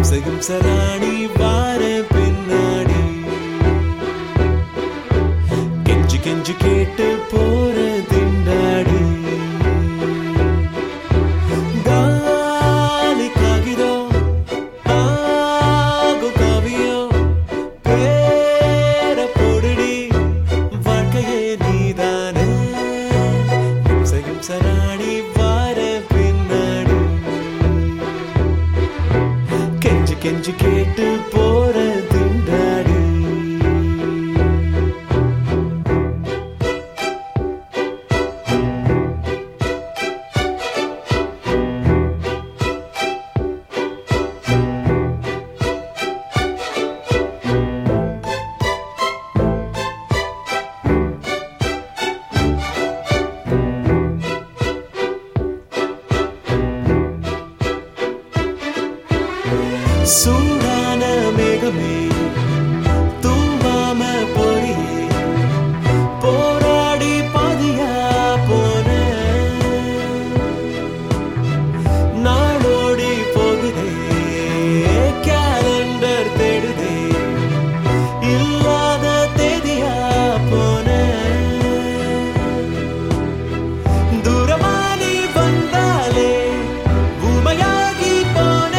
இம்சையும் சராணி வார பின்னாடி கெஞ்சி கெஞ்சி கேட்டு போற திண்டாடி காலி காகிதோ ஆகு காவியோ பேர பொடுடி வாழ்க்கையே நீதானே இம்சையும் சராணி வார பின்னாடி கெஞ்சி கெஞ்சி கேட்டு போற திண்டாடி சூடான மேகமே தூவாம பொறியே போராடி பாதியா போன நாடோடி போகுதே கேலண்டர் தேடுதே இல்லாத தேதியா போன தூரமானி வந்தாலே உமையாகி போனே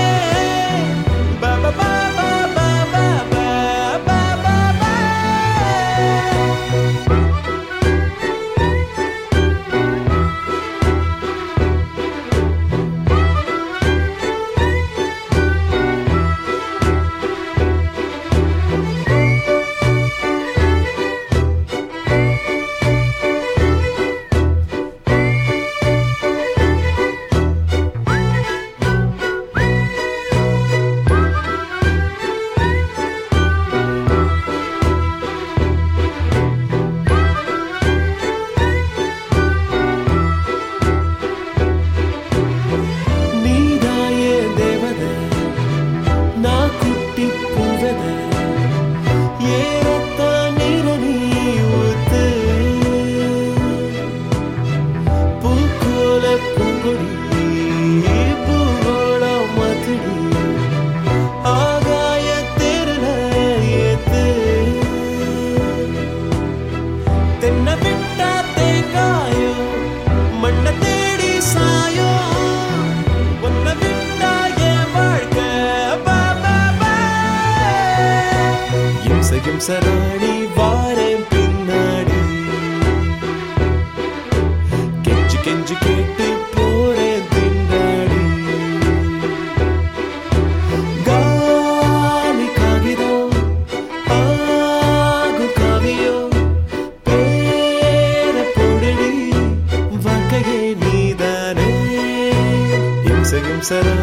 இம்சையும் சராணி வாரம் பின்னாடி கெஞ்சி கெஞ்சி கேட்டு போற திண்டாடி காலி காகிதோ ஆகு காவியோ பேர பொடுடி வாழ்க்கையே நீதானே இம்சையும் சராணி